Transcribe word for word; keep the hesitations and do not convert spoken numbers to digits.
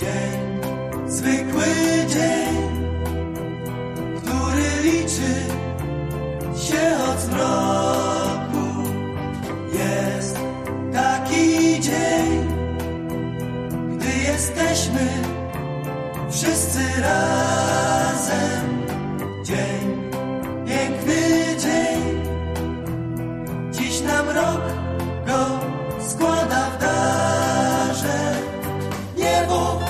Dzień, zwykły dzień, który liczy się od zmroku. Jest taki dzień, gdy jesteśmy wszyscy razem.